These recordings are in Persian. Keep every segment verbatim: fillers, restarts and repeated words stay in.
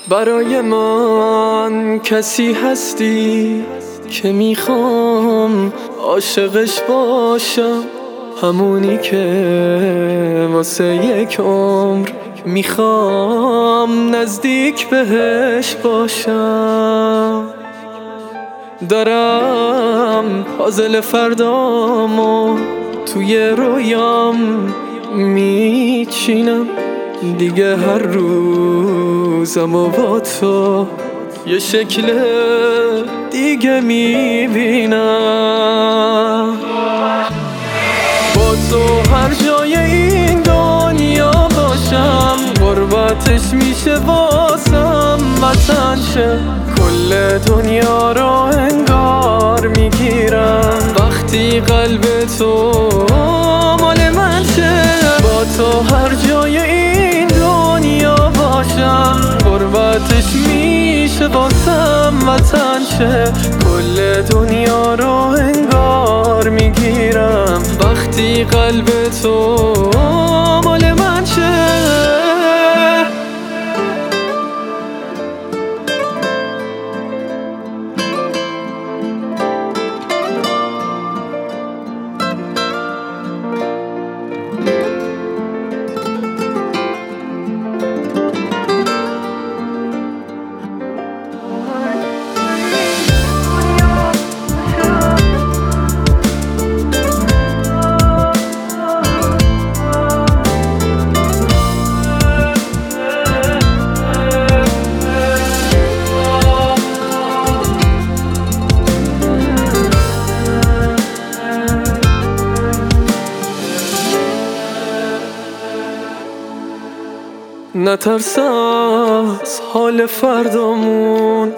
برای من کسی هستی که میخوام عاشقش باشم، همونی که واسه یک عمر میخوام نزدیک بهش باشم. دارم پازل فردامو توی رویام میچینم، دیگه هر روزمو با تو یه شکل دیگه میبینم. با تو هر جای این دنیا باشم، غربتش میشه واسم وطن شه. کل دنیا رو انگار میگیرم وقتی قلب تو مال من شه. با تو هر جای این دنیا باشم، غربتش میشه واسم وطن شه. کل دنیا رو انگار میگیرم وقتی قلب تو مال من شه. نترس از حال فردامون،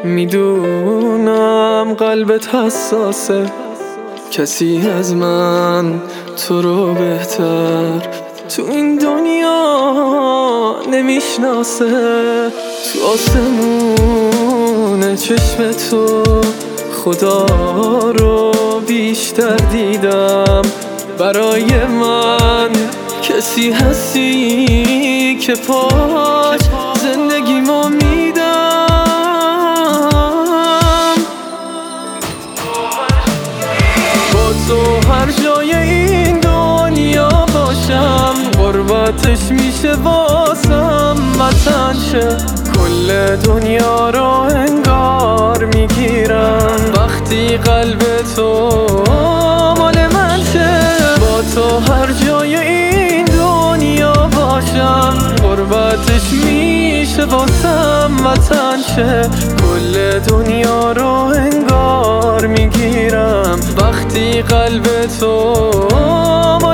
میدونم قلبت حساسه. کسی از من تو رو بهتر تو این دنیا نمیشناسه. تو آسمون چشم تو خدا رو بیشتر دیدم. برای من کسی هستی که پاش زندگیمو میدم. با تو هر جای این دنیا باشم، غربتش میشه واسم وطن شه. کل دنیا رو انگار میگیرم وقتی قلب تو مال من شه. با تو هر جای این دنیا باشم، غربتش میشه واسم وطن شه. کل دنیا رو انگار میگیرم وقتی قلب تو